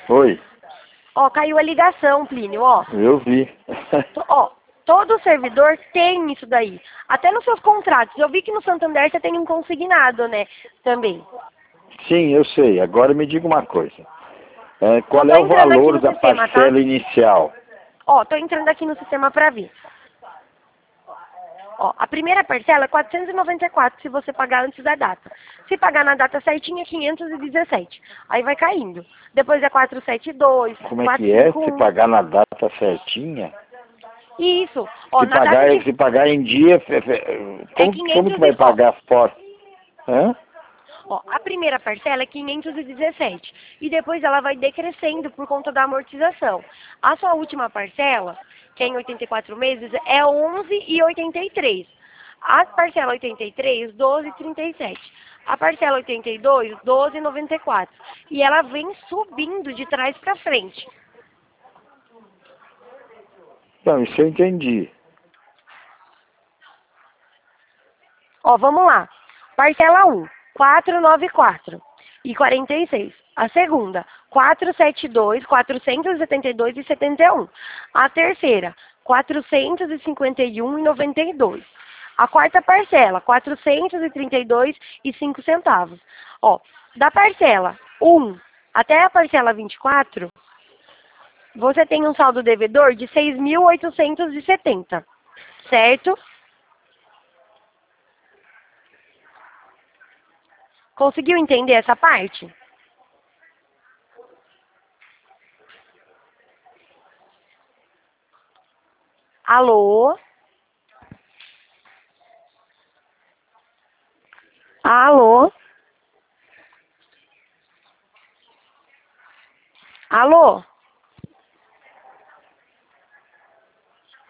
Oi, Ó, caiu a ligação, Plínio, ó. eu vi. Ó, todo servidor tem isso daí. Até nos seus contratos. Eu vi que no Santander você tem um consignado, né? Também. Sim, eu sei. Agora me diga uma coisa. Só Qual tô é o entrando aqui valor no da sistema, tá? parcela inicial? Ó, tô entrando aqui no sistema pra ver. Ó, a primeira parcela é 494 se você pagar antes da data. Se pagar na data certinha, 517. Aí vai caindo. Depois é 472, Como é que é? Se 451. pagar na data certinha? Isso. Ó, na data que Se pagar em dia, é como que 500 vai e... Ó, pagar fora? Hã? ó, a primeira parcela é 517. E depois ela vai decrescendo por conta da amortização. A sua última parcela, que é em 84 meses, é 11,83. A parcela 83, 12,37. A parcela 82, 12,94. E ela vem subindo de trás para frente. Não, isso eu entendi. Ó, vamos lá. Parcela 1, 494,46. A segunda, 472, 472,71. A terceira, 451,92. A quarta parcela, 432,05. Ó, da parcela 1 até a parcela 24, você tem um saldo devedor de 6.870, certo? Conseguiu entender essa parte? Alô? Alô? Alô?